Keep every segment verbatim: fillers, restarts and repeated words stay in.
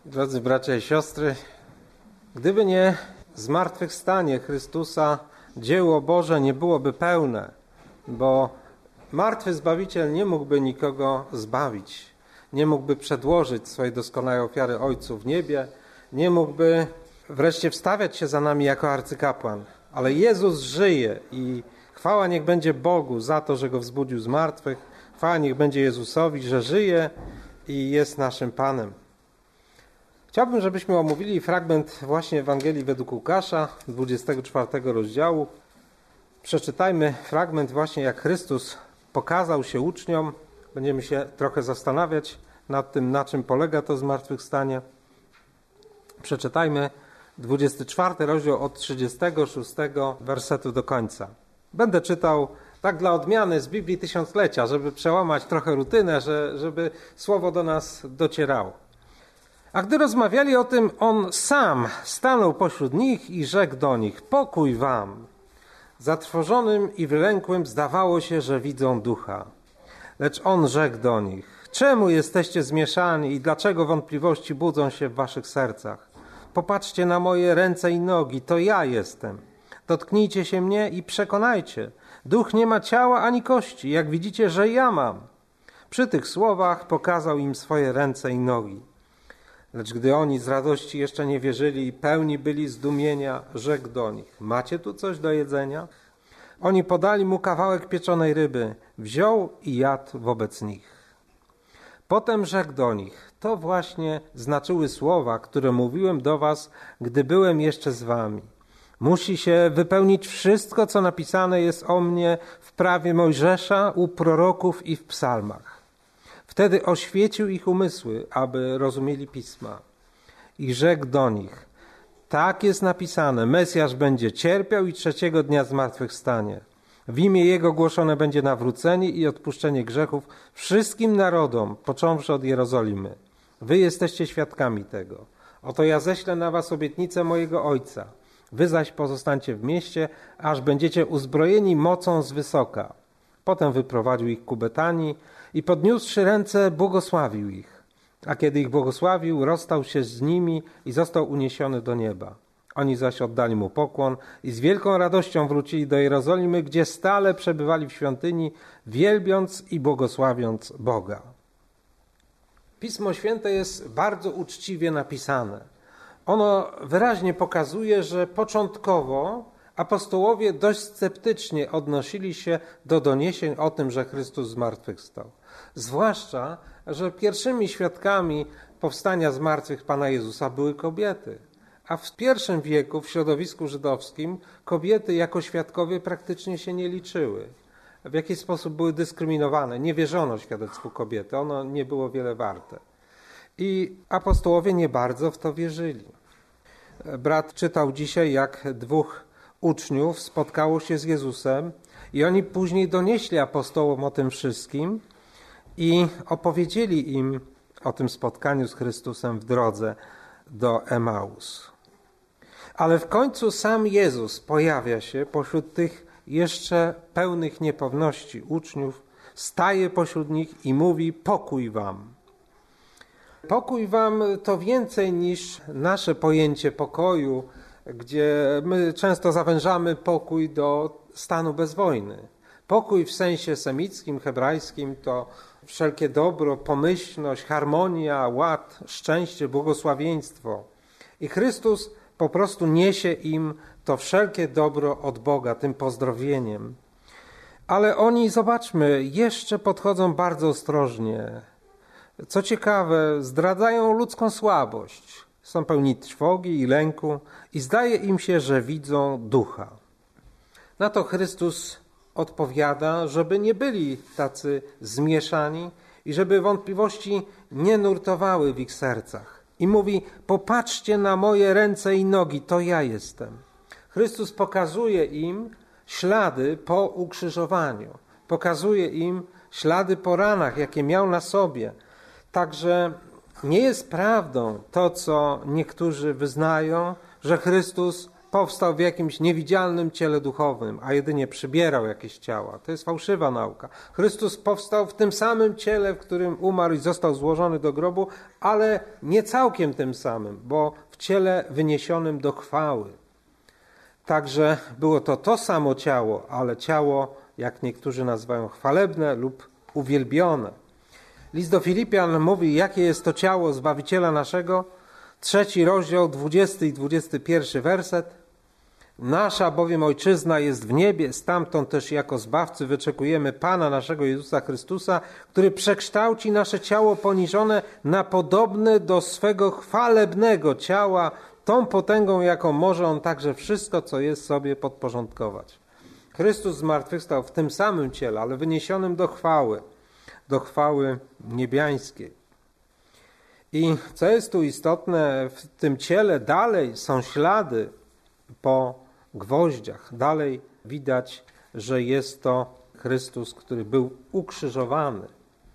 Drodzy bracia i siostry, gdyby nie zmartwychwstanie Chrystusa, dzieło Boże nie byłoby pełne, bo martwy Zbawiciel nie mógłby nikogo zbawić, nie mógłby przedłożyć swojej doskonałej ofiary Ojcu w niebie, nie mógłby wreszcie wstawiać się za nami jako arcykapłan. Ale Jezus żyje i chwała niech będzie Bogu za to, że Go wzbudził z martwych, chwała niech będzie Jezusowi, że żyje i jest naszym Panem. Chciałbym, żebyśmy omówili fragment właśnie Ewangelii według Łukasza, dwudziestego czwartego rozdziału. Przeczytajmy fragment właśnie, jak Chrystus pokazał się uczniom. Będziemy się trochę zastanawiać nad tym, na czym polega to zmartwychwstanie. Przeczytajmy dwudziesty czwarty rozdział od trzydziestego szóstego wersetu do końca. Będę czytał tak dla odmiany z Biblii Tysiąclecia, żeby przełamać trochę rutynę, że, żeby słowo do nas docierało. A gdy rozmawiali o tym, on sam stanął pośród nich i rzekł do nich: pokój wam. Zatrwożonym i wylękłym zdawało się, że widzą ducha. Lecz on rzekł do nich: czemu jesteście zmieszani i dlaczego wątpliwości budzą się w waszych sercach? Popatrzcie na moje ręce i nogi, to ja jestem. Dotknijcie się mnie i przekonajcie. Duch nie ma ciała ani kości, jak widzicie, że ja mam. Przy tych słowach pokazał im swoje ręce i nogi. Lecz gdy oni z radości jeszcze nie wierzyli i pełni byli zdumienia, rzekł do nich: macie tu coś do jedzenia? Oni podali mu kawałek pieczonej ryby. Wziął i jadł wobec nich. Potem rzekł do nich: to właśnie znaczyły słowa, które mówiłem do was, gdy byłem jeszcze z wami. Musi się wypełnić wszystko, co napisane jest o mnie w prawie Mojżesza, u proroków i w psalmach. Wtedy oświecił ich umysły, aby rozumieli pisma. I rzekł do nich: tak jest napisane, Mesjasz będzie cierpiał i trzeciego dnia zmartwychwstanie. W imię Jego głoszone będzie nawrócenie i odpuszczenie grzechów wszystkim narodom, począwszy od Jerozolimy. Wy jesteście świadkami tego. Oto ja ześlę na was obietnicę mojego Ojca. Wy zaś pozostańcie w mieście, aż będziecie uzbrojeni mocą z wysoka. Potem wyprowadził ich ku Betanii i podniósłszy ręce, błogosławił ich. A kiedy ich błogosławił, rozstał się z nimi i został uniesiony do nieba. Oni zaś oddali mu pokłon i z wielką radością wrócili do Jerozolimy, gdzie stale przebywali w świątyni, wielbiąc i błogosławiąc Boga. Pismo Święte jest bardzo uczciwie napisane. Ono wyraźnie pokazuje, że początkowo apostołowie dość sceptycznie odnosili się do doniesień o tym, że Chrystus zmartwychwstał. Zwłaszcza, że pierwszymi świadkami powstania z martwych Pana Jezusa były kobiety. A w pierwszym wieku w środowisku żydowskim kobiety jako świadkowie praktycznie się nie liczyły. W jakiś sposób były dyskryminowane. Nie wierzono świadectwu kobiety. Ono nie było wiele warte. I apostołowie nie bardzo w to wierzyli. Brat czytał dzisiaj, jak dwóch uczniów spotkało się z Jezusem i oni później donieśli apostołom o tym wszystkim i opowiedzieli im o tym spotkaniu z Chrystusem w drodze do Emaus. Ale w końcu sam Jezus pojawia się pośród tych jeszcze pełnych niepewności uczniów, staje pośród nich i mówi: pokój wam. Pokój wam to więcej niż nasze pojęcie pokoju, gdzie my często zawężamy pokój do stanu bez wojny. Pokój w sensie semickim, hebrajskim to wszelkie dobro, pomyślność, harmonia, ład, szczęście, błogosławieństwo. I Chrystus po prostu niesie im to wszelkie dobro od Boga, tym pozdrowieniem. Ale oni, zobaczmy, jeszcze podchodzą bardzo ostrożnie. Co ciekawe, zdradzają ludzką słabość. Są pełni trwogi i lęku i zdaje im się, że widzą ducha. Na to Chrystus odpowiada, żeby nie byli tacy zmieszani i żeby wątpliwości nie nurtowały w ich sercach. I mówi: popatrzcie na moje ręce i nogi, to ja jestem. Chrystus pokazuje im ślady po ukrzyżowaniu. Pokazuje im ślady po ranach, jakie miał na sobie. Także nie jest prawdą to, co niektórzy wyznają, że Chrystus powstał w jakimś niewidzialnym ciele duchowym, a jedynie przybierał jakieś ciała. To jest fałszywa nauka. Chrystus powstał w tym samym ciele, w którym umarł i został złożony do grobu, ale nie całkiem tym samym, bo w ciele wyniesionym do chwały. Także było to to samo ciało, ale ciało, jak niektórzy nazywają, chwalebne lub uwielbione. List do Filipian mówi, jakie jest to ciało Zbawiciela naszego. Trzeci rozdział, dwudziesty i dwudziesty pierwszy werset. Nasza bowiem Ojczyzna jest w niebie, stamtąd też jako Zbawcy wyczekujemy Pana naszego Jezusa Chrystusa, który przekształci nasze ciało poniżone na podobne do swego chwalebnego ciała, tą potęgą, jaką może On także wszystko, co jest, sobie podporządkować. Chrystus zmartwychwstał w tym samym ciele, ale wyniesionym do chwały, do chwały niebiańskiej. I co jest tu istotne, w tym ciele dalej są ślady po gwoździach. Dalej widać, że jest to Chrystus, który był ukrzyżowany.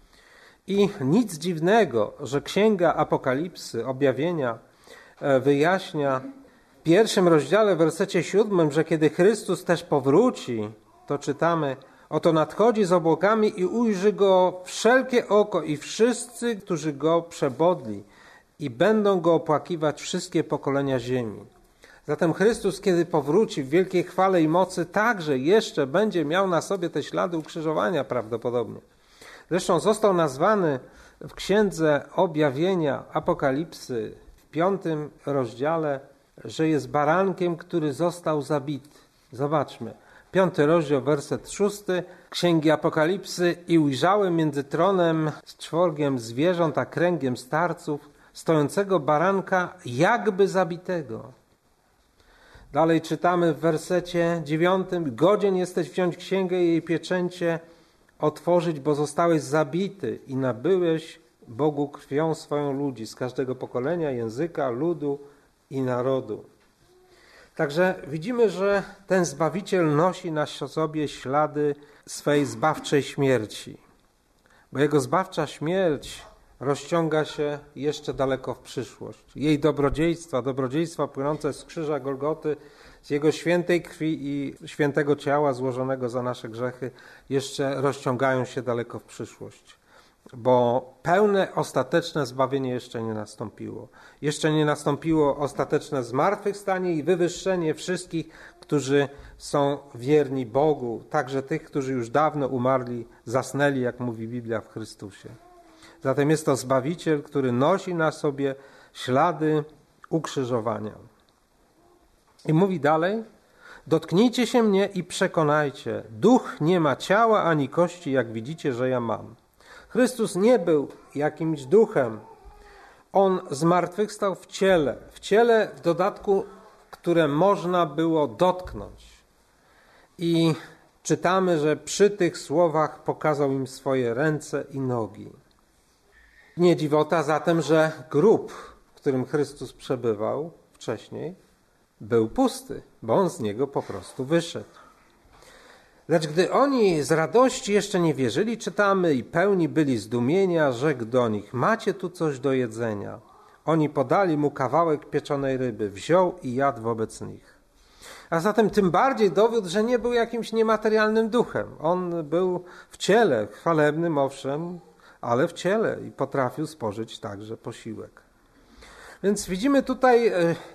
I nic dziwnego, że Księga Apokalipsy, objawienia, wyjaśnia w pierwszym rozdziale, w wersecie siódmym, że kiedy Chrystus też powróci, to czytamy: oto nadchodzi z obłokami i ujrzy Go wszelkie oko i wszyscy, którzy Go przebodli, i będą Go opłakiwać wszystkie pokolenia ziemi. Zatem Chrystus, kiedy powróci w wielkiej chwale i mocy, także jeszcze będzie miał na sobie te ślady ukrzyżowania prawdopodobnie. Zresztą został nazwany w Księdze Objawienia Apokalipsy w piątym rozdziale, że jest barankiem, który został zabity. Zobaczmy. Piąty rozdział, werset szósty Księgi Apokalipsy. I ujrzałem między tronem z czworgiem zwierząt a kręgiem starców stojącego baranka jakby zabitego. Dalej czytamy w wersecie dziewiątym. Godzien jesteś wziąć księgę i jej pieczęcie otworzyć, bo zostałeś zabity i nabyłeś Bogu krwią swoją ludzi z każdego pokolenia, języka, ludu i narodu. Także widzimy, że ten Zbawiciel nosi na sobie ślady swej zbawczej śmierci, bo Jego zbawcza śmierć rozciąga się jeszcze daleko w przyszłość. Jej dobrodziejstwa, dobrodziejstwa płynące z krzyża Golgoty, z Jego świętej krwi i świętego ciała złożonego za nasze grzechy jeszcze rozciągają się daleko w przyszłość. Bo pełne, ostateczne zbawienie jeszcze nie nastąpiło. Jeszcze nie nastąpiło ostateczne zmartwychwstanie i wywyższenie wszystkich, którzy są wierni Bogu, także tych, którzy już dawno umarli, zasnęli, jak mówi Biblia, w Chrystusie. Zatem jest to Zbawiciel, który nosi na sobie ślady ukrzyżowania. I mówi dalej: dotknijcie się mnie i przekonajcie, duch nie ma ciała ani kości, jak widzicie, że ja mam. Chrystus nie był jakimś duchem. On zmartwychwstał w ciele. W ciele w dodatku, które można było dotknąć. I czytamy, że przy tych słowach pokazał im swoje ręce i nogi. Nie dziwota zatem, że grób, w którym Chrystus przebywał wcześniej, był pusty, bo on z niego po prostu wyszedł. Lecz gdy oni z radości jeszcze nie wierzyli, czytamy, i pełni byli zdumienia, rzekł do nich: macie tu coś do jedzenia? Oni podali mu kawałek pieczonej ryby, wziął i jadł wobec nich. A zatem tym bardziej dowód, że nie był jakimś niematerialnym duchem. On był w ciele, chwalebnym owszem, ale w ciele i potrafił spożyć także posiłek. Więc widzimy tutaj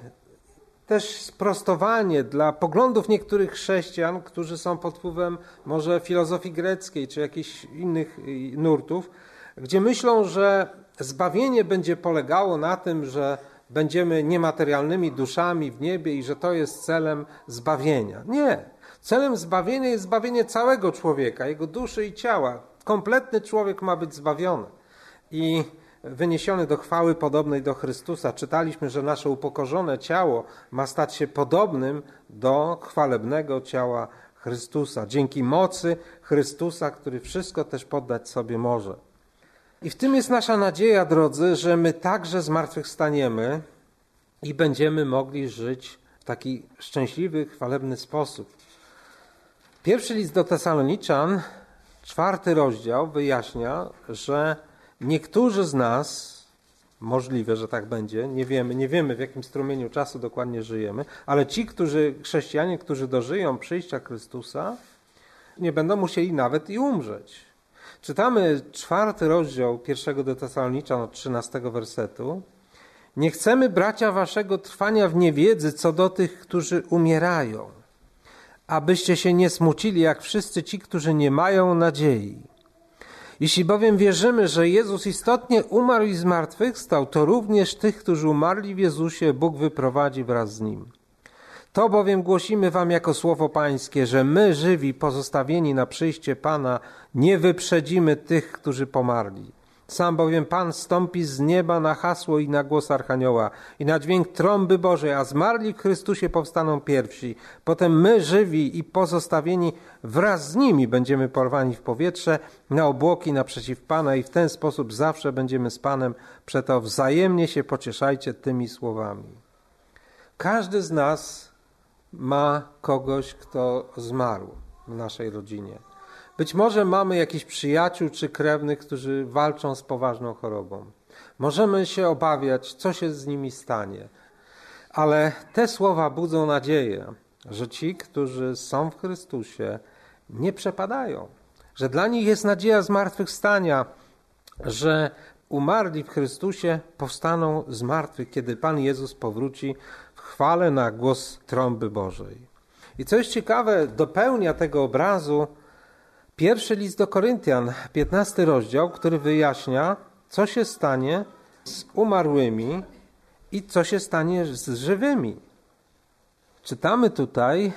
też sprostowanie dla poglądów niektórych chrześcijan, którzy są pod wpływem może filozofii greckiej czy jakichś innych nurtów, gdzie myślą, że zbawienie będzie polegało na tym, że będziemy niematerialnymi duszami w niebie i że to jest celem zbawienia. Nie. Celem zbawienia jest zbawienie całego człowieka, jego duszy i ciała. Kompletny człowiek ma być zbawiony i wyniesiony do chwały podobnej do Chrystusa. Czytaliśmy, że nasze upokorzone ciało ma stać się podobnym do chwalebnego ciała Chrystusa. Dzięki mocy Chrystusa, który wszystko też poddać sobie może. I w tym jest nasza nadzieja, drodzy, że my także zmartwychwstaniemy i będziemy mogli żyć w taki szczęśliwy, chwalebny sposób. Pierwszy list do Tesaloniczan, czwarty rozdział, wyjaśnia, że niektórzy z nas Możliwe, że tak będzie. Nie wiemy, nie wiemy w jakim strumieniu czasu dokładnie żyjemy, ale ci, którzy, chrześcijanie, którzy dożyją przyjścia Chrystusa, nie będą musieli nawet i umrzeć. Czytamy czwarty rozdział pierwszego do Tesaloniczan od trzynastego wersetu. Nie chcemy, bracia, waszego trwania w niewiedzy co do tych, którzy umierają, abyście się nie smucili jak wszyscy ci, którzy nie mają nadziei. Jeśli bowiem wierzymy, że Jezus istotnie umarł i zmartwychwstał, to również tych, którzy umarli w Jezusie, Bóg wyprowadzi wraz z Nim. To bowiem głosimy wam jako słowo pańskie, że my, żywi, pozostawieni na przyjście Pana, nie wyprzedzimy tych, którzy pomarli. Sam bowiem Pan stąpi z nieba na hasło i na głos Archanioła i na dźwięk trąby Bożej, a zmarli w Chrystusie powstaną pierwsi. Potem my, żywi i pozostawieni wraz z nimi, będziemy porwani w powietrze na obłoki naprzeciw Pana i w ten sposób zawsze będziemy z Panem. Przeto wzajemnie się pocieszajcie tymi słowami. Każdy z nas ma kogoś, kto zmarł w naszej rodzinie. Być może mamy jakichś przyjaciół czy krewnych, którzy walczą z poważną chorobą. Możemy się obawiać, co się z nimi stanie. Ale te słowa budzą nadzieję, że ci, którzy są w Chrystusie, nie przepadają. Że dla nich jest nadzieja zmartwychwstania, że umarli w Chrystusie powstaną z martwych, kiedy Pan Jezus powróci w chwale na głos trąby Bożej. I co jest ciekawe, dopełnia tego obrazu pierwszy list do Koryntian, piętnasty rozdział, który wyjaśnia, co się stanie z umarłymi i co się stanie z żywymi. Czytamy tutaj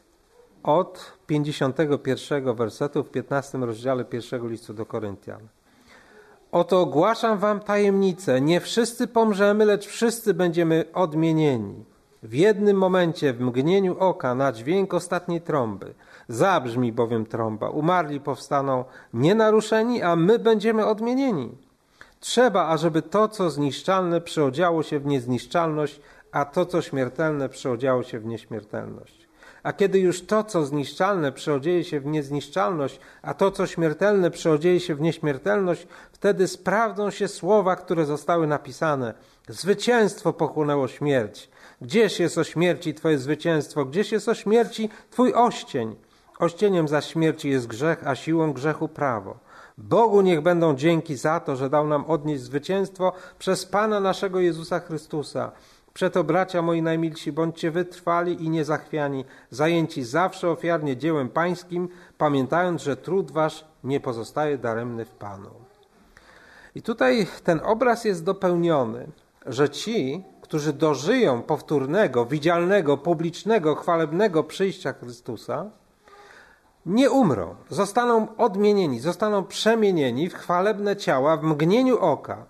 od pięćdziesiątego pierwszego wersetu w piętnastym rozdziale pierwszego listu do Koryntian. Oto ogłaszam wam tajemnicę, nie wszyscy pomrzemy, lecz wszyscy będziemy odmienieni. W jednym momencie, w mgnieniu oka, na dźwięk ostatniej trąby. Zabrzmi bowiem trąba. Umarli powstaną nienaruszeni, a my będziemy odmienieni. Trzeba, ażeby to, co zniszczalne, przeodziało się w niezniszczalność, a to, co śmiertelne, przeodziało się w nieśmiertelność. A kiedy już to, co zniszczalne, przeodzieje się w niezniszczalność, a to, co śmiertelne, przeodzieje się w nieśmiertelność, wtedy sprawdzą się słowa, które zostały napisane. Zwycięstwo pochłonęło śmierć. Gdzież jest o śmierci Twoje zwycięstwo? Gdzież jest o śmierci Twój oścień? Ościeniem zaś śmierci jest grzech, a siłą grzechu prawo. Bogu niech będą dzięki za to, że dał nam odnieść zwycięstwo przez Pana naszego Jezusa Chrystusa. Przeto, bracia moi najmilsi, bądźcie wytrwali i niezachwiani, zajęci zawsze ofiarnie dziełem pańskim, pamiętając, że trud wasz nie pozostaje daremny w Panu. I tutaj ten obraz jest dopełniony, że ci, którzy dożyją powtórnego, widzialnego, publicznego, chwalebnego przyjścia Chrystusa, nie umrą, zostaną odmienieni, zostaną przemienieni w chwalebne ciała w mgnieniu oka,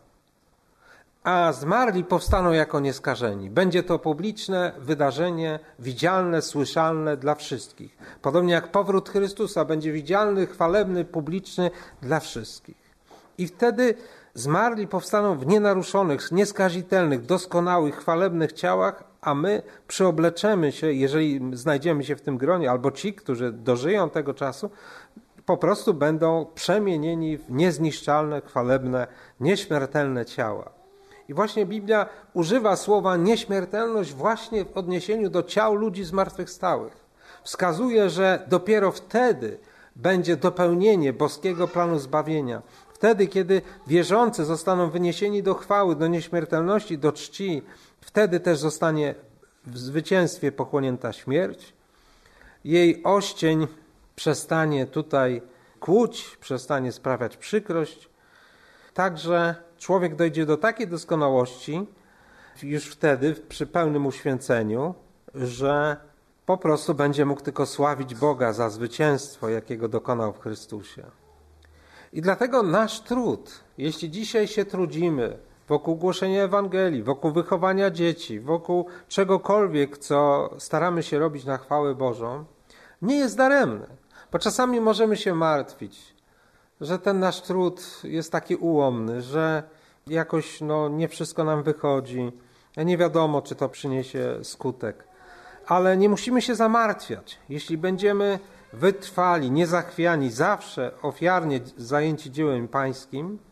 a zmarli powstaną jako nieskażeni. Będzie to publiczne wydarzenie, widzialne, słyszalne dla wszystkich. Podobnie jak powrót Chrystusa będzie widzialny, chwalebny, publiczny dla wszystkich. I wtedy zmarli powstaną w nienaruszonych, nieskazitelnych, doskonałych, chwalebnych ciałach, a my przyobleczemy się, jeżeli znajdziemy się w tym gronie, albo ci, którzy dożyją tego czasu, po prostu będą przemienieni w niezniszczalne, chwalebne, nieśmiertelne ciała. I właśnie Biblia używa słowa nieśmiertelność właśnie w odniesieniu do ciał ludzi zmartwychwstałych. Wskazuje, że dopiero wtedy będzie dopełnienie boskiego planu zbawienia. Wtedy, kiedy wierzący zostaną wyniesieni do chwały, do nieśmiertelności, do czci, wtedy też zostanie w zwycięstwie pochłonięta śmierć. Jej oścień przestanie tutaj kłuć, przestanie sprawiać przykrość. Także człowiek dojdzie do takiej doskonałości już wtedy, przy pełnym uświęceniu, że po prostu będzie mógł tylko sławić Boga za zwycięstwo, jakiego dokonał w Chrystusie. I dlatego nasz trud, jeśli dzisiaj się trudzimy wokół głoszenia Ewangelii, wokół wychowania dzieci, wokół czegokolwiek, co staramy się robić na chwałę Bożą, nie jest daremny. Bo czasami możemy się martwić, że ten nasz trud jest taki ułomny, że jakoś no, nie wszystko nam wychodzi. Nie wiadomo, czy to przyniesie skutek. Ale nie musimy się zamartwiać. Jeśli będziemy wytrwali, niezachwiani, zawsze ofiarnie zajęci dziełem pańskim,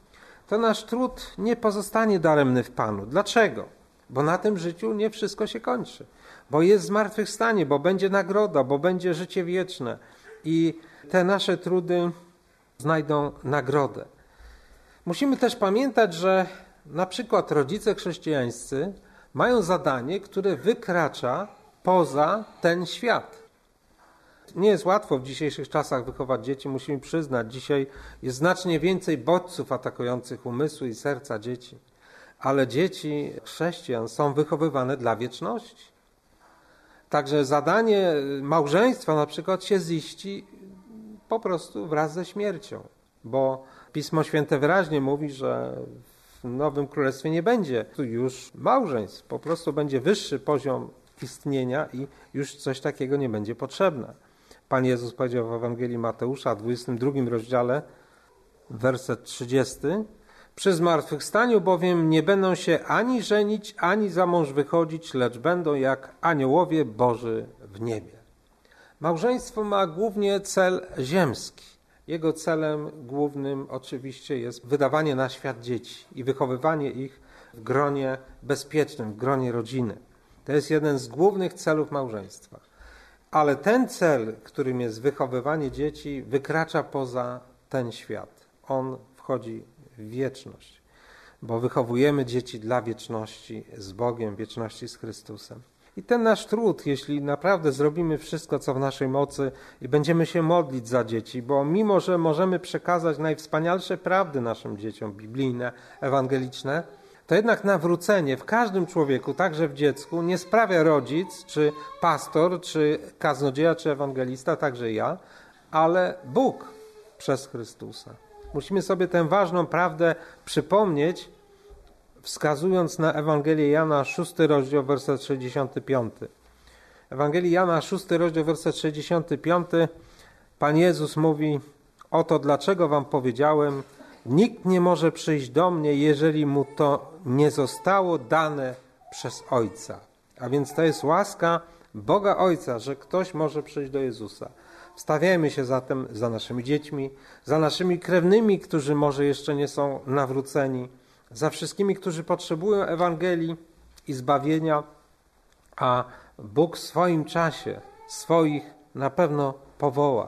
to nasz trud nie pozostanie daremny w Panu. Dlaczego? Bo na tym życiu nie wszystko się kończy. Bo jest zmartwychwstanie, bo będzie nagroda, bo będzie życie wieczne. I te nasze trudy znajdą nagrodę. Musimy też pamiętać, że na przykład rodzice chrześcijańscy mają zadanie, które wykracza poza ten świat. Nie jest łatwo w dzisiejszych czasach wychować dzieci, musimy przyznać. Dzisiaj jest znacznie więcej bodźców atakujących umysły i serca dzieci. Ale dzieci chrześcijan są wychowywane dla wieczności. Także zadanie małżeństwa na przykład się ziści po prostu wraz ze śmiercią. Bo Pismo Święte wyraźnie mówi, że w Nowym Królestwie nie będzie tu już małżeństw. Po prostu będzie wyższy poziom istnienia i już coś takiego nie będzie potrzebne. Pan Jezus powiedział w Ewangelii Mateusza, w dwudziestym drugim rozdziale, werset trzydziesty. Przy zmartwychwstaniu bowiem nie będą się ani żenić, ani za mąż wychodzić, lecz będą jak aniołowie Boży w niebie. Małżeństwo ma głównie cel ziemski. Jego celem głównym oczywiście jest wydawanie na świat dzieci i wychowywanie ich w gronie bezpiecznym, w gronie rodziny. To jest jeden z głównych celów małżeństwa. Ale ten cel, którym jest wychowywanie dzieci, wykracza poza ten świat. On wchodzi w wieczność, bo wychowujemy dzieci dla wieczności z Bogiem, wieczności z Chrystusem. I ten nasz trud, jeśli naprawdę zrobimy wszystko, co w naszej mocy i będziemy się modlić za dzieci, bo mimo, że możemy przekazać najwspanialsze prawdy naszym dzieciom, biblijne, ewangeliczne, to jednak nawrócenie w każdym człowieku, także w dziecku, nie sprawia rodzic, czy pastor, czy kaznodzieja, czy ewangelista, także ja, ale Bóg przez Chrystusa. Musimy sobie tę ważną prawdę przypomnieć, wskazując na Ewangelię Jana, szósty rozdział, werset sześćdziesiąty piąty. Ewangelii Jana, szósty rozdział, werset sześćdziesiąty piąty. Pan Jezus mówi: oto dlaczego wam powiedziałem, nikt nie może przyjść do mnie, jeżeli mu to nie zostało dane przez Ojca. A więc to jest łaska Boga Ojca, że ktoś może przyjść do Jezusa. Wstawiajmy się zatem za naszymi dziećmi, za naszymi krewnymi, którzy może jeszcze nie są nawróceni, za wszystkimi, którzy potrzebują Ewangelii i zbawienia, a Bóg w swoim czasie swoich na pewno powoła.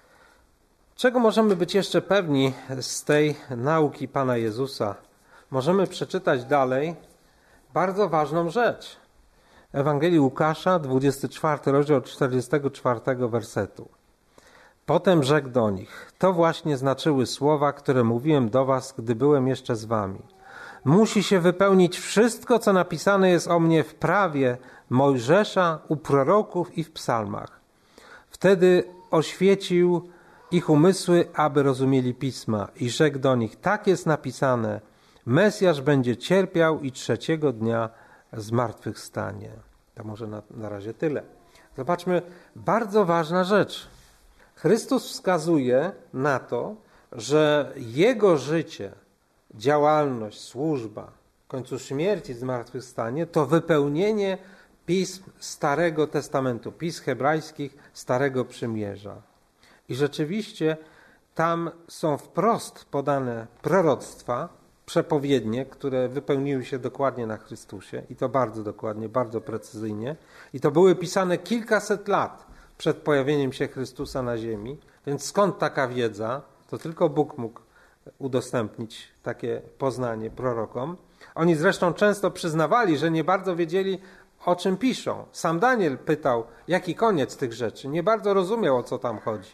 Czego możemy być jeszcze pewni z tej nauki Pana Jezusa? Możemy przeczytać dalej bardzo ważną rzecz. Ewangelii Łukasza, dwudziesty czwarty rozdział, od czterdziestego czwartego wersetu. Potem rzekł do nich: to właśnie znaczyły słowa, które mówiłem do was, gdy byłem jeszcze z wami. Musi się wypełnić wszystko, co napisane jest o mnie w prawie Mojżesza, u proroków i w psalmach. Wtedy oświecił ich umysły, aby rozumieli pisma, i rzekł do nich: tak jest napisane, Mesjasz będzie cierpiał i trzeciego dnia zmartwychwstanie. To może na, na razie tyle. Zobaczmy, bardzo ważna rzecz. Chrystus wskazuje na to, że Jego życie, działalność, służba, w końcu śmierć i zmartwychwstanie to wypełnienie pism Starego Testamentu, pism hebrajskich Starego Przymierza. I rzeczywiście tam są wprost podane proroctwa, przepowiednie, które wypełniły się dokładnie na Chrystusie i to bardzo dokładnie, bardzo precyzyjnie. I to były pisane kilkaset lat przed pojawieniem się Chrystusa na ziemi. Więc skąd taka wiedza? To tylko Bóg mógł udostępnić takie poznanie prorokom. Oni zresztą często przyznawali, że nie bardzo wiedzieli, o czym piszą. Sam Daniel pytał, jaki koniec tych rzeczy. Nie bardzo rozumiał, o co tam chodzi.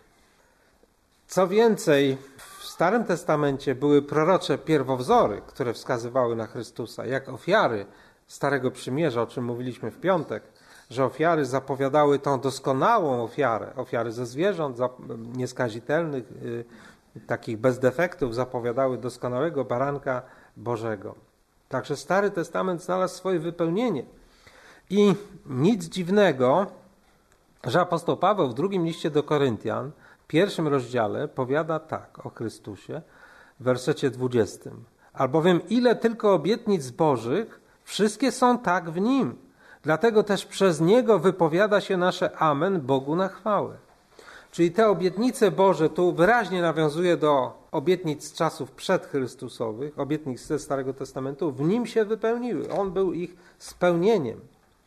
Co więcej, w Starym Testamencie były prorocze pierwowzory, które wskazywały na Chrystusa, jak ofiary Starego Przymierza, o czym mówiliśmy w piątek, że ofiary zapowiadały tą doskonałą ofiarę, ofiary ze zwierząt nieskazitelnych, takich bez defektów, zapowiadały doskonałego baranka Bożego. Także Stary Testament znalazł swoje wypełnienie. I nic dziwnego, że apostoł Paweł w drugim liście do Koryntian, w pierwszym rozdziale, powiada tak o Chrystusie w wersecie dwudziestym. Albowiem ile tylko obietnic Bożych, wszystkie są tak w Nim. Dlatego też przez Niego wypowiada się nasze amen Bogu na chwałę. Czyli te obietnice Boże, tu wyraźnie nawiązuje do obietnic z czasów przedchrystusowych, obietnic ze Starego Testamentu, w nim się wypełniły. On był ich spełnieniem.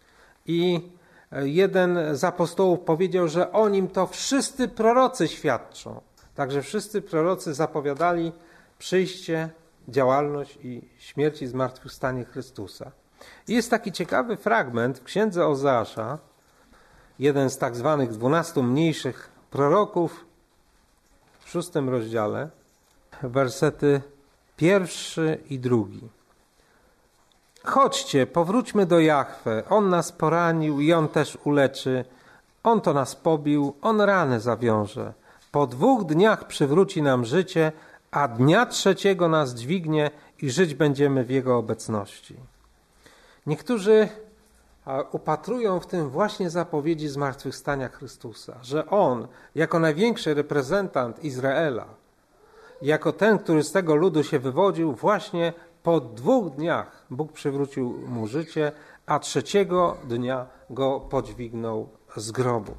I jeden z apostołów powiedział, że o nim to wszyscy prorocy świadczą. Także wszyscy prorocy zapowiadali przyjście, działalność i śmierć i zmartwychwstanie Chrystusa. I jest taki ciekawy fragment w księdze Ozeasza, jeden z tak zwanych dwunastu mniejszych proroków, w szóstym rozdziale, wersety pierwszy i drugi. Chodźcie, powróćmy do Jahwe, On nas poranił i On też uleczy. On to nas pobił, On rany zawiąże. Po dwóch dniach przywróci nam życie, a dnia trzeciego nas dźwignie i żyć będziemy w Jego obecności. Niektórzy upatrują w tym właśnie zapowiedzi zmartwychwstania Chrystusa, że On, jako największy reprezentant Izraela, jako ten, który z tego ludu się wywodził, właśnie po dwóch dniach Bóg przywrócił mu życie, a trzeciego dnia go podźwignął z grobu.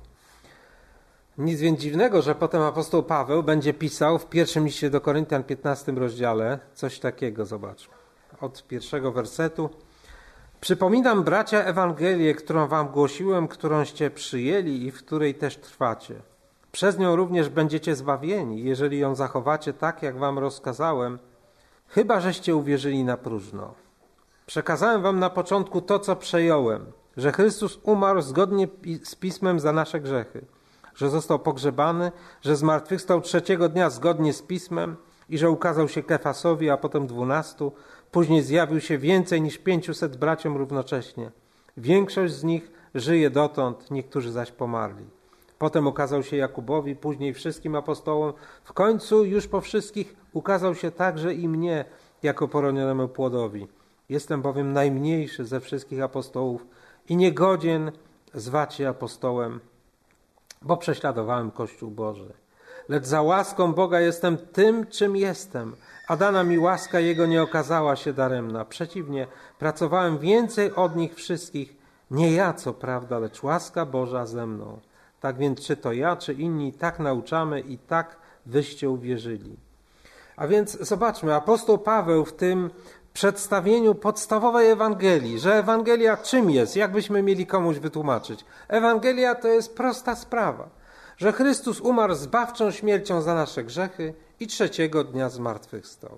Nic więc dziwnego, że potem apostoł Paweł będzie pisał w pierwszym liście do Koryntian, piętnastym rozdziale, coś takiego, zobaczmy, od pierwszego wersetu. Przypominam, bracia, Ewangelię, którą wam głosiłem, którąście przyjęli i w której też trwacie. Przez nią również będziecie zbawieni, jeżeli ją zachowacie tak, jak wam rozkazałem, chyba żeście uwierzyli na próżno. Przekazałem wam na początku to, co przejąłem, że Chrystus umarł zgodnie z Pismem za nasze grzechy, że został pogrzebany, że zmartwychwstał trzeciego dnia zgodnie z Pismem i że ukazał się Kefasowi, a potem dwunastu. Później zjawił się więcej niż pięciuset braciom równocześnie. Większość z nich żyje dotąd, niektórzy zaś pomarli. Potem ukazał się Jakubowi, później wszystkim apostołom. W końcu już po wszystkich ukazał się także i mnie jako poronionemu płodowi. Jestem bowiem najmniejszy ze wszystkich apostołów i niegodzien zwać się apostołem, bo prześladowałem Kościół Boży. Lecz za łaską Boga jestem tym, czym jestem, a dana mi łaska Jego nie okazała się daremna. Przeciwnie, pracowałem więcej od nich wszystkich, nie ja co prawda, lecz łaska Boża ze mną. Tak więc czy to ja, czy inni, tak nauczamy i tak wyście uwierzyli. A więc zobaczmy, apostoł Paweł w tym przedstawieniu podstawowej Ewangelii, że Ewangelia czym jest, jakbyśmy mieli komuś wytłumaczyć. Ewangelia to jest prosta sprawa, że Chrystus umarł zbawczą śmiercią za nasze grzechy i trzeciego dnia zmartwychwstał.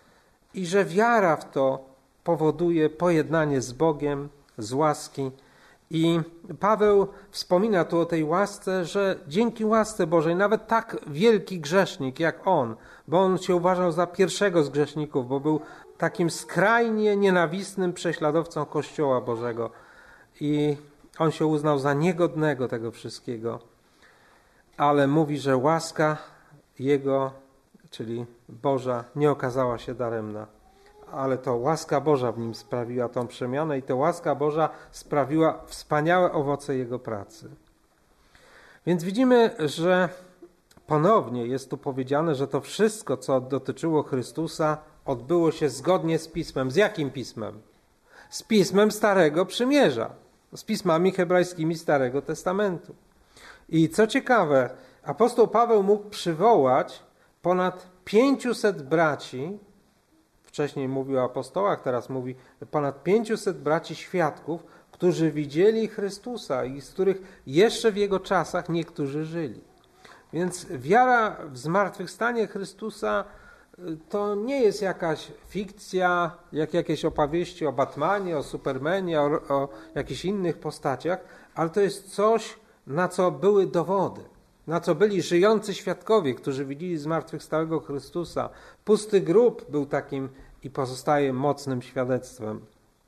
I że wiara w to powoduje pojednanie z Bogiem, z łaski. I Paweł wspomina tu o tej łasce, że dzięki łasce Bożej nawet tak wielki grzesznik jak on, bo on się uważał za pierwszego z grzeszników, bo był takim skrajnie nienawistnym prześladowcą Kościoła Bożego i on się uznał za niegodnego tego wszystkiego, ale mówi, że łaska Jego, czyli Boża, nie okazała się daremna. Ale to łaska Boża w nim sprawiła tą przemianę i to łaska Boża sprawiła wspaniałe owoce Jego pracy. Więc widzimy, że ponownie jest tu powiedziane, że to wszystko, co dotyczyło Chrystusa, odbyło się zgodnie z Pismem. Z jakim Pismem? Z Pismem Starego Przymierza, z pismami hebrajskimi Starego Testamentu. I co ciekawe, apostoł Paweł mógł przywołać ponad pięciuset braci, wcześniej mówił o apostołach, teraz mówi ponad pięciuset braci świadków, którzy widzieli Chrystusa i z których jeszcze w Jego czasach niektórzy żyli. Więc wiara w zmartwychwstanie Chrystusa to nie jest jakaś fikcja, jak jakieś opowieści o Batmanie, o Supermanie, o, o jakichś innych postaciach, ale to jest coś, na co były dowody, na co byli żyjący świadkowie, którzy widzieli zmartwychwstałego Chrystusa. Pusty grób był takim i pozostaje mocnym świadectwem.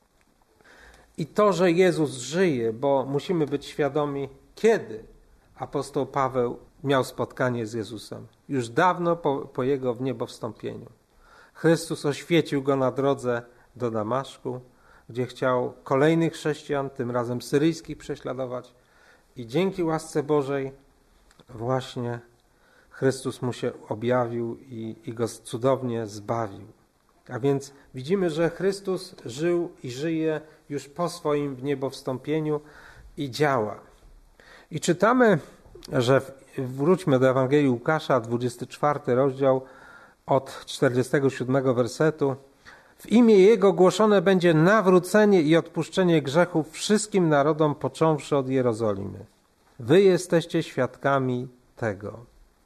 I to, że Jezus żyje, bo musimy być świadomi, kiedy apostoł Paweł miał spotkanie z Jezusem. Już dawno po, po Jego w niebo wstąpieniu. Chrystus oświecił go na drodze do Damaszku, gdzie chciał kolejnych chrześcijan, tym razem syryjskich, prześladować. I dzięki łasce Bożej właśnie Chrystus mu się objawił i, i go cudownie zbawił. A więc widzimy, że Chrystus żył i żyje już po swoim w niebo wstąpieniu i działa. I czytamy, że w, wróćmy do Ewangelii Łukasza, dwudziesty czwarty rozdział, od czterdziestego siódmego wersetu. W imię Jego głoszone będzie nawrócenie i odpuszczenie grzechów wszystkim narodom, począwszy od Jerozolimy. Wy jesteście świadkami tego.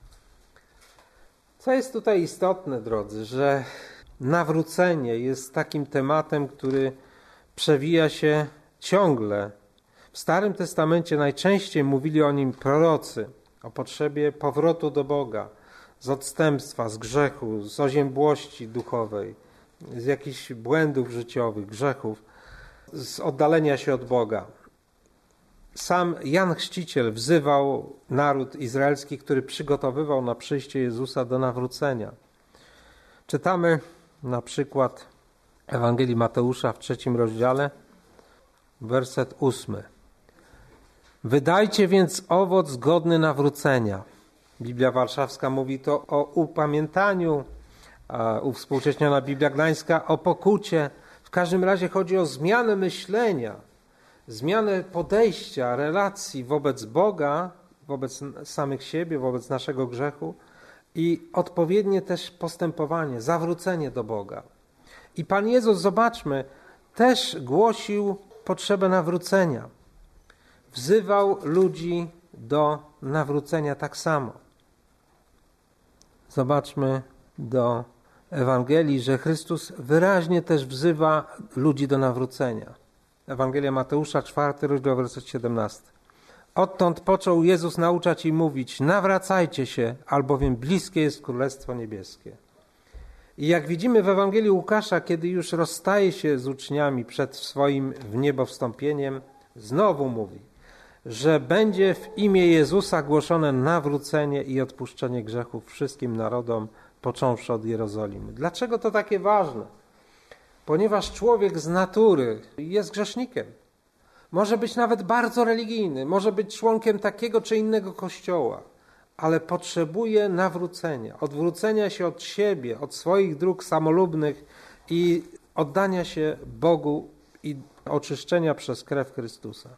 Co jest tutaj istotne, drodzy, że nawrócenie jest takim tematem, który przewija się ciągle. W Starym Testamencie najczęściej mówili o nim prorocy, o potrzebie powrotu do Boga, z odstępstwa, z grzechu, z oziębłości duchowej, z jakichś błędów życiowych, grzechów, z oddalenia się od Boga. Sam Jan Chrzciciel wzywał naród izraelski, który przygotowywał na przyjście Jezusa do nawrócenia. Czytamy na przykład Ewangelii Mateusza w trzecim rozdziale, werset ósmy. Wydajcie więc owoc godny nawrócenia. Biblia Warszawska mówi to o upamiętaniu, a uwspółcześniona Biblia Gdańska o pokucie. W każdym razie chodzi o zmianę myślenia, zmianę podejścia, relacji wobec Boga, wobec samych siebie, wobec naszego grzechu i odpowiednie też postępowanie, zawrócenie do Boga. I Pan Jezus, zobaczmy, też głosił potrzebę nawrócenia. Wzywał ludzi do nawrócenia tak samo. Zobaczmy do Ewangelii, że Chrystus wyraźnie też wzywa ludzi do nawrócenia. Ewangelia Mateusza, czwarty rozdział, werset siedemnasty. Odtąd począł Jezus nauczać i mówić: nawracajcie się, albowiem bliskie jest Królestwo Niebieskie. I jak widzimy w Ewangelii Łukasza, kiedy już rozstaje się z uczniami przed swoim w niebo wstąpieniem, znowu mówi, że będzie w imię Jezusa głoszone nawrócenie i odpuszczenie grzechów wszystkim narodom, począwszy od Jerozolimy. Dlaczego to takie ważne? Ponieważ człowiek z natury jest grzesznikiem. Może być nawet bardzo religijny, może być członkiem takiego czy innego kościoła, ale potrzebuje nawrócenia, odwrócenia się od siebie, od swoich dróg samolubnych i oddania się Bogu i oczyszczenia przez krew Chrystusa.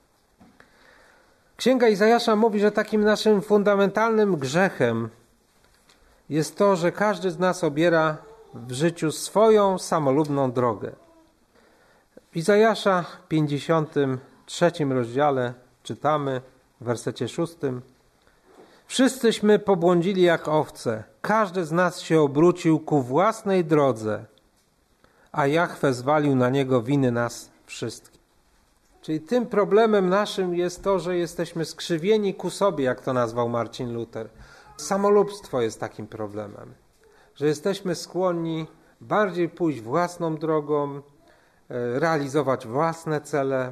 Księga Izajasza mówi, że takim naszym fundamentalnym grzechem jest to, że każdy z nas obiera w życiu swoją samolubną drogę. W Izajasza pięćdziesiątym trzecim rozdziale czytamy w wersecie szóstym: wszyscyśmy pobłądzili jak owce, każdy z nas się obrócił ku własnej drodze, a Jahwe zwalił na niego winy nas wszystkich. Czyli tym problemem naszym jest to, że jesteśmy skrzywieni ku sobie, jak to nazwał Marcin Luther. Samolubstwo jest takim problemem, że jesteśmy skłonni bardziej pójść własną drogą, realizować własne cele.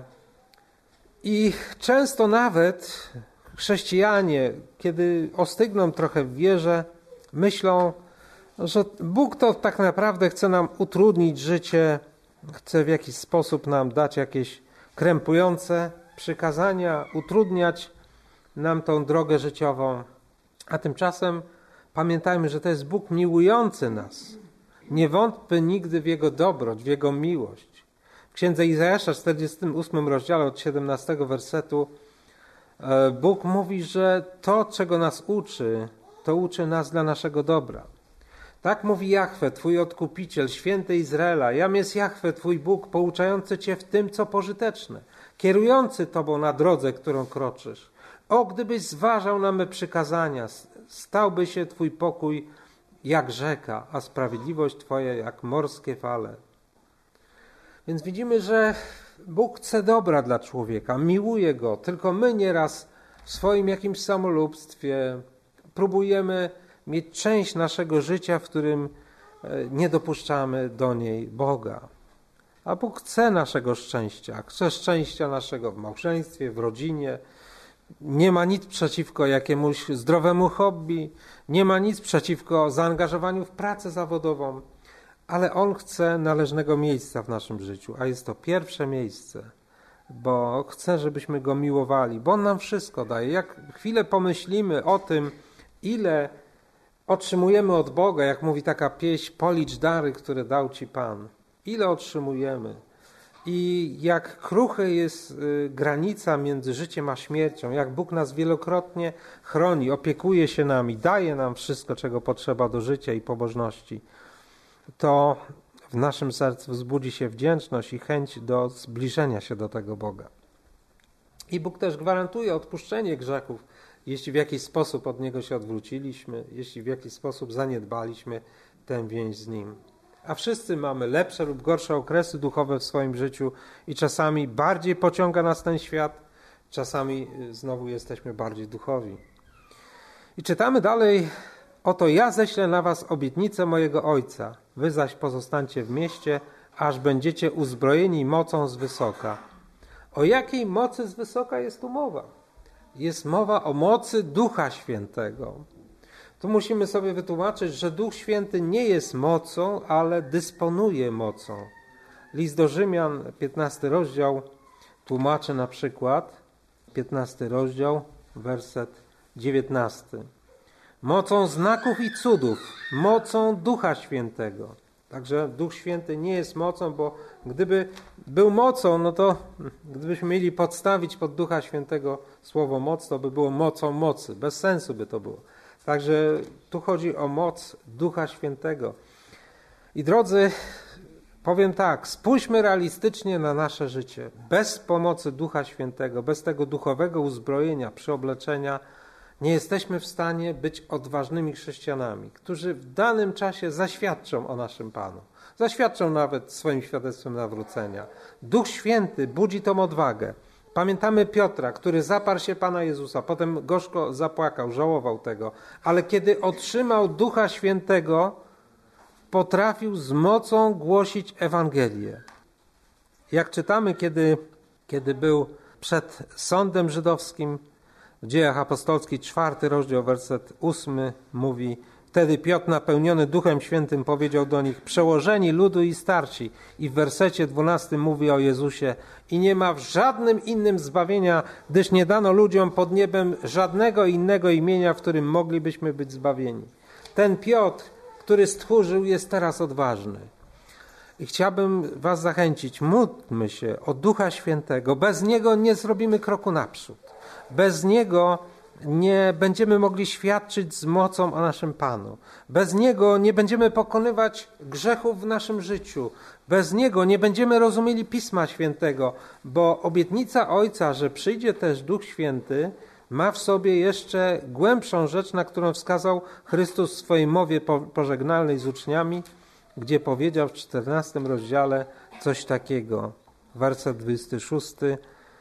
I często nawet chrześcijanie, kiedy ostygną trochę w wierze, myślą, że Bóg to tak naprawdę chce nam utrudnić życie, chce w jakiś sposób nam dać jakieś krępujące przykazania, utrudniać nam tą drogę życiową. A tymczasem pamiętajmy, że to jest Bóg miłujący nas. Nie wątpmy nigdy w Jego dobroć, w Jego miłość. W księdze Izajasza, czterdziestym ósmym rozdziale od siedemnastego wersetu, Bóg mówi, że to, czego nas uczy, to uczy nas dla naszego dobra. Tak mówi Jahwe, Twój Odkupiciel, Święty Izraela. Jam jest Jahwe, Twój Bóg, pouczający Cię w tym, co pożyteczne, kierujący Tobą na drodze, którą kroczysz. O, gdybyś zważał na me przykazania, stałby się Twój pokój jak rzeka, a sprawiedliwość Twoja jak morskie fale. Więc widzimy, że Bóg chce dobra dla człowieka, miłuje go, tylko my nieraz w swoim jakimś samolubstwie próbujemy mieć część naszego życia, w którym nie dopuszczamy do niej Boga. A Bóg chce naszego szczęścia, chce szczęścia naszego w małżeństwie, w rodzinie. Nie ma nic przeciwko jakiemuś zdrowemu hobby, nie ma nic przeciwko zaangażowaniu w pracę zawodową, ale On chce należnego miejsca w naszym życiu, a jest to pierwsze miejsce, bo chce, żebyśmy Go miłowali, bo On nam wszystko daje. Jak chwilę pomyślimy o tym, ile otrzymujemy od Boga, jak mówi taka pieśń, policz dary, które dał Ci Pan. Ile otrzymujemy, I jak kruche jest y, granica między życiem a śmiercią, jak Bóg nas wielokrotnie chroni, opiekuje się nami, daje nam wszystko, czego potrzeba do życia i pobożności, to w naszym sercu wzbudzi się wdzięczność i chęć do zbliżenia się do tego Boga. I Bóg też gwarantuje odpuszczenie grzechów, jeśli w jakiś sposób od Niego się odwróciliśmy, jeśli w jakiś sposób zaniedbaliśmy tę więź z Nim. A wszyscy mamy lepsze lub gorsze okresy duchowe w swoim życiu i czasami bardziej pociąga nas ten świat, czasami znowu jesteśmy bardziej duchowi. I czytamy dalej: oto ja ześlę na was obietnicę mojego Ojca, wy zaś pozostańcie w mieście, aż będziecie uzbrojeni mocą z wysoka. O jakiej mocy z wysoka jest tu mowa? Jest mowa o mocy Ducha Świętego. Tu musimy sobie wytłumaczyć, że Duch Święty nie jest mocą, ale dysponuje mocą. List do Rzymian, piętnasty rozdział, tłumaczy na przykład, piętnasty rozdział, werset dziewiętnasty. Mocą znaków i cudów, mocą Ducha Świętego. Także Duch Święty nie jest mocą, bo gdyby był mocą, no to gdybyśmy mieli podstawić pod Ducha Świętego słowo moc, to by było mocą mocy. Bez sensu by to było. Także tu chodzi o moc Ducha Świętego. I drodzy, powiem tak, spójrzmy realistycznie na nasze życie. Bez pomocy Ducha Świętego, bez tego duchowego uzbrojenia, przyobleczenia, nie jesteśmy w stanie być odważnymi chrześcijanami, którzy w danym czasie zaświadczą o naszym Panu. Zaświadczą nawet swoim świadectwem nawrócenia. Duch Święty budzi tą odwagę. Pamiętamy Piotra, który zaparł się Pana Jezusa, potem gorzko zapłakał, żałował tego, ale kiedy otrzymał Ducha Świętego, potrafił z mocą głosić Ewangelię. Jak czytamy, kiedy, kiedy był przed sądem żydowskim, w Dziejach Apostolskich, czwarty rozdział, werset ósmy mówi: wtedy Piotr, napełniony Duchem Świętym, powiedział do nich: przełożeni ludu i starsi. I w wersecie dwunastym mówi o Jezusie: i nie ma w żadnym innym zbawienia, gdyż nie dano ludziom pod niebem żadnego innego imienia, w którym moglibyśmy być zbawieni. Ten Piotr, który stchórzył, jest teraz odważny. I chciałbym was zachęcić, módlmy się o Ducha Świętego. Bez Niego nie zrobimy kroku naprzód. Bez Niego nie będziemy mogli świadczyć z mocą o naszym Panu. Bez Niego nie będziemy pokonywać grzechów w naszym życiu. Bez Niego nie będziemy rozumieli Pisma Świętego, bo obietnica Ojca, że przyjdzie też Duch Święty, ma w sobie jeszcze głębszą rzecz, na którą wskazał Chrystus w swojej mowie pożegnalnej z uczniami, gdzie powiedział w czternastym rozdziale coś takiego. Werset dwudziesty szósty.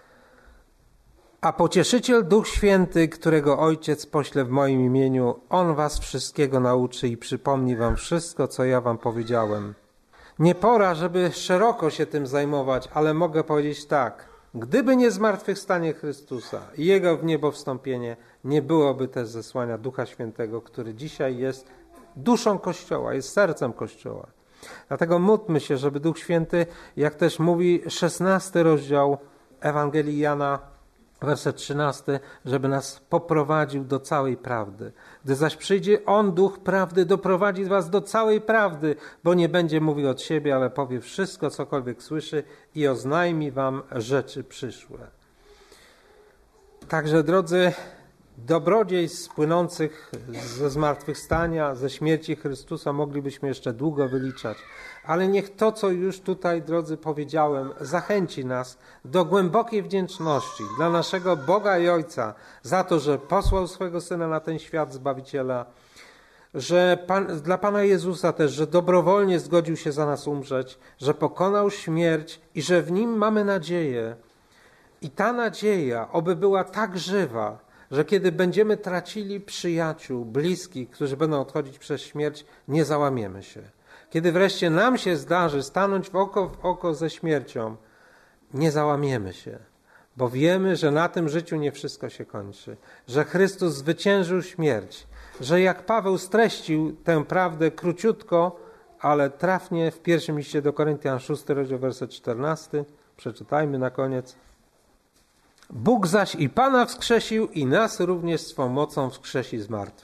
A Pocieszyciel, Duch Święty, którego Ojciec pośle w moim imieniu, On was wszystkiego nauczy i przypomni wam wszystko, co ja wam powiedziałem. Nie pora, żeby szeroko się tym zajmować, ale mogę powiedzieć tak. Gdyby nie zmartwychwstanie Chrystusa i Jego w niebo wstąpienie, nie byłoby też zesłania Ducha Świętego, który dzisiaj jest duszą Kościoła, jest sercem Kościoła. Dlatego módlmy się, żeby Duch Święty, jak też mówi szesnasty rozdział Ewangelii Jana, werset trzynasty, żeby nas poprowadził do całej prawdy. Gdy zaś przyjdzie On, Duch Prawdy, doprowadzi was do całej prawdy, bo nie będzie mówił od siebie, ale powie wszystko, cokolwiek słyszy i oznajmi wam rzeczy przyszłe. Także, drodzy, dobrodziejstw płynących ze zmartwychwstania, ze śmierci Chrystusa moglibyśmy jeszcze długo wyliczać. Ale niech to, co już tutaj, drodzy, powiedziałem, zachęci nas do głębokiej wdzięczności dla naszego Boga i Ojca za to, że posłał swego Syna na ten świat Zbawiciela, że Pan, dla Pana Jezusa też, że dobrowolnie zgodził się za nas umrzeć, że pokonał śmierć i że w Nim mamy nadzieję. I ta nadzieja, oby była tak żywa, że kiedy będziemy tracili przyjaciół, bliskich, którzy będą odchodzić przez śmierć, nie załamiemy się. Kiedy wreszcie nam się zdarzy stanąć w oko w oko ze śmiercią, nie załamiemy się, bo wiemy, że na tym życiu nie wszystko się kończy, że Chrystus zwyciężył śmierć, że jak Paweł streścił tę prawdę króciutko, ale trafnie w pierwszym liście do Koryntian, szósty rozdział, werset czternasty, przeczytajmy na koniec. Bóg zaś i Pana wskrzesił i nas również swą mocą wskrzesi z martwych.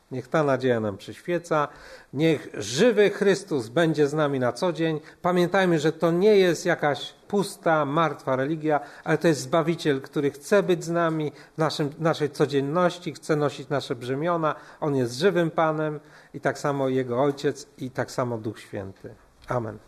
Niech ta nadzieja nam przyświeca. Niech żywy Chrystus będzie z nami na co dzień. Pamiętajmy, że to nie jest jakaś pusta, martwa religia, ale to jest Zbawiciel, który chce być z nami w naszym, naszej codzienności, chce nosić nasze brzemiona. On jest żywym Panem i tak samo Jego Ojciec i tak samo Duch Święty. Amen.